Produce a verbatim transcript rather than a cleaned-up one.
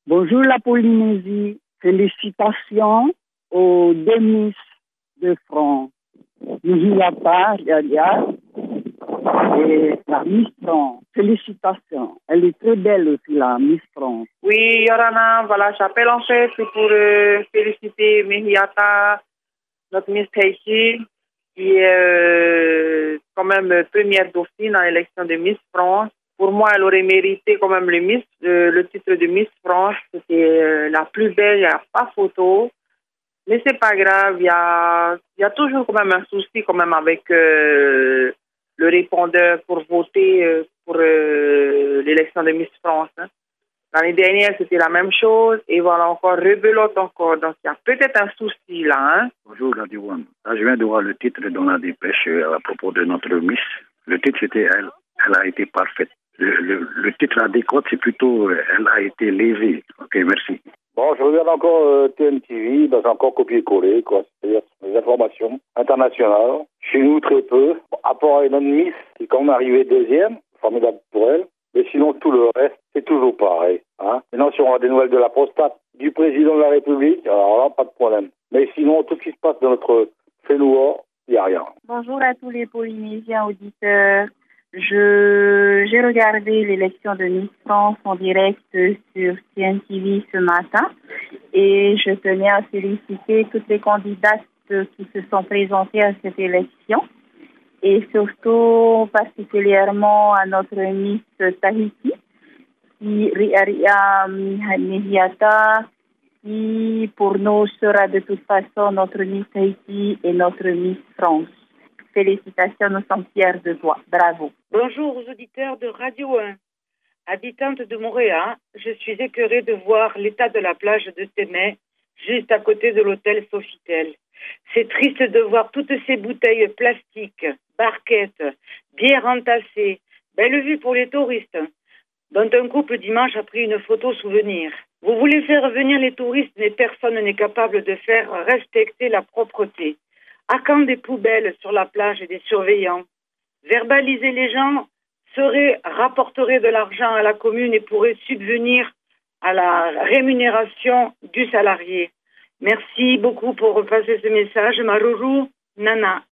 Bonjour la Polynésie, félicitations aux deux Miss de France, Nihiata Yadia et la Miss France. Félicitations, elle est très belle aussi la Miss France. Oui, Yorana, voilà, j'appelle en fait pour euh, féliciter Nihiata, notre Miss Tahiti, qui est euh, quand même première dauphine à l'élection de Miss France. Pour moi, elle aurait mérité quand même le, Miss, euh, le titre de Miss France. C'était euh, la plus belle, il n'y a pas photo. Mais c'est pas grave, il y a, y a toujours quand même un souci quand même avec euh, le répondeur pour voter euh, pour euh, l'élection de Miss France. Hein. L'année dernière, c'était la même chose. Et voilà, encore, rebelote encore. Donc, il y a peut-être un souci là. Hein. Bonjour, Radio One. Là, je viens de voir le titre dans la dépêche euh, à propos de notre Miss. Le titre, c'était Elle, elle a été parfaite. Le, le, le titre adéquat, c'est plutôt euh, Elle a été lésée. Ok, merci. Bon, je regarde encore euh, T N T V, dans encore copier-coller, quoi. C'est-à-dire les informations internationales. Chez nous, très peu. Bon, à part une Miss, qui est quand même arrivée deuxième, formidable pour elle. Mais sinon, tout le reste, c'est toujours pareil. Hein. Maintenant, si on a des nouvelles de la prostate du président de la République, alors là, pas de problème. Mais sinon, tout ce qui se passe dans notre Fénois, il n'y a rien. Bonjour à tous les Polynésiens auditeurs. Je, j'ai regardé l'élection de Miss France en direct sur T N T V ce matin et je tenais à féliciter toutes les candidates qui se sont présentées à cette élection et surtout particulièrement à notre Miss Tahiti, qui Ria Ria Nihiata, qui pour nous sera de toute façon notre Miss Tahiti et notre Miss France. Félicitations, nous sommes fiers de toi. Bravo. Bonjour aux auditeurs de Radio un. Habitante de Montréal, je suis écœurée de voir l'état de la plage de Témé, juste à côté de l'hôtel Sofitel. C'est triste de voir toutes ces bouteilles plastiques, barquettes, bières entassées. Belle vue pour les touristes, dont un couple dimanche a pris une photo souvenir. Vous voulez faire venir les touristes, mais personne n'est capable de faire respecter la propreté. À quand des poubelles sur la plage et des surveillants? Verbaliser les gens serait, rapporterait de l'argent à la commune et pourrait subvenir à la rémunération du salarié. Merci beaucoup pour passer ce message. Maruru, Nana.